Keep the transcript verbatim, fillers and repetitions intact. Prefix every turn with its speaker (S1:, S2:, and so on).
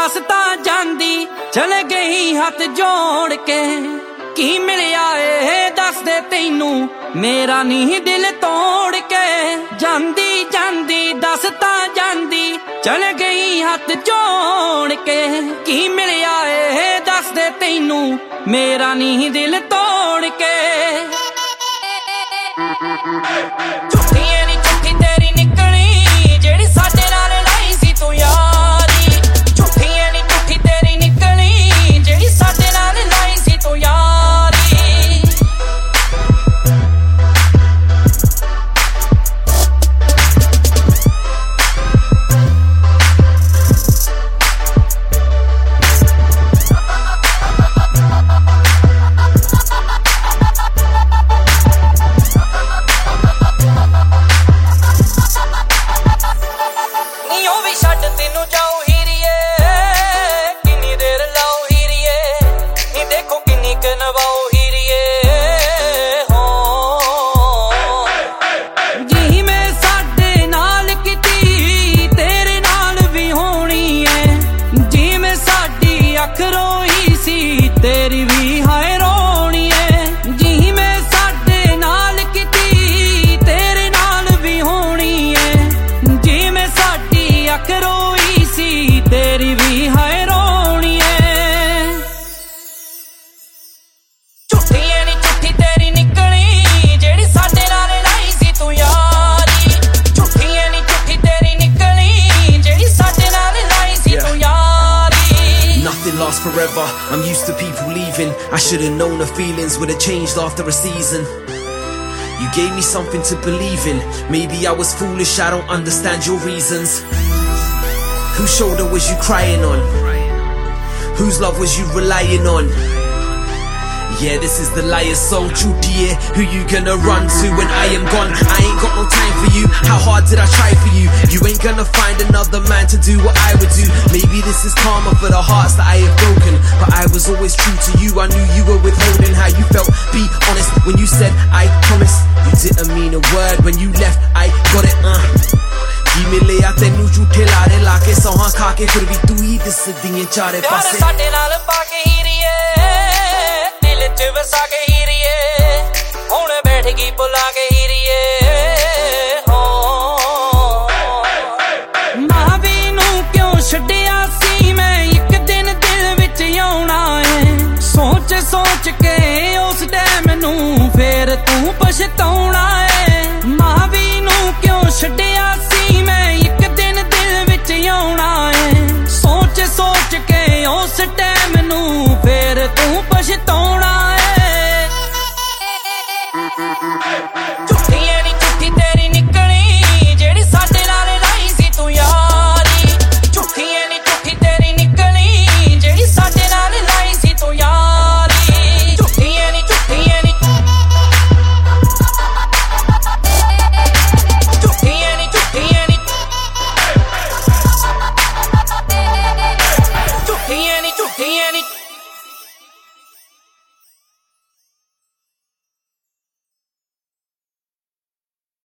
S1: दस तां जांदी चले गई हथ जोड़ के की मिलिया ए दस दे तैनू मेरा नहीं दिल तोड़ के जांदी जांदी दस तां जांदी चले गई हथ जोड़ के की मिलिया ए दस दे तैनू मेरा नहीं दिल तोड़ के झूठी नी झूठी तेरी निकली जेड़ी साडे नाल लाई सी तू यारी झूठी नी झूठी तेरी निकली जेड़ी साडे नाल लाई सी तू यारी तेनू जाओ हीरिए किन्नी देर लाओ हीरिए नी देखो किन्नी क नवाओ हीरिए हो जी मैं साडे नाल किती तेरे नाल भी होनी है जी मैं साडी अख रोई सी तेरी भी हाय रोनी है जी मैं साडे नाल किती तेरे नाल भी होनी है जी मैं साडी अख रोई तेरी भी हाय रोनी है झूठी नी झूठी तेरी निकली जेड़ी साडे नाल लाई सी तू यारी झूठी नी झूठी तेरी निकली जेड़ी साडे नाल लाई सी तू यारी
S2: Nothing lasts forever, I'm used to people leaving. I should've known the feelings would have changed after a season. You gave me something to believe in. Maybe I was foolish, I don't understand your reasons. Whose shoulder was you crying on? Whose love was you relying on? Yeah, this is the liar's soul, Judy. Who you gonna run to when I am gone? I ain't got no time for you. How hard did I try for you? You ain't gonna find another man to do what I would do. Maybe this is karma for the hearts that I have broken, but I was always true to you. I knew you were withholding how you felt. Be honest when you said I promise. You didn't mean a word when you left. I got it. Uh. की मिलिया तेनू झूठे लारे लाके सौहां खाके फिर भी तू ही दिसदी ऐ चारे पासे
S1: साडे नाल पाके हीरिए दिल च वसा के हीरिए हुण बैठ गई बुला के हीरिए हो मावी नू क्यों छड्डिया सी मैं एक दिन दिल विच आउणा है सोच सोच के उस टाइम नू फेर तू पछता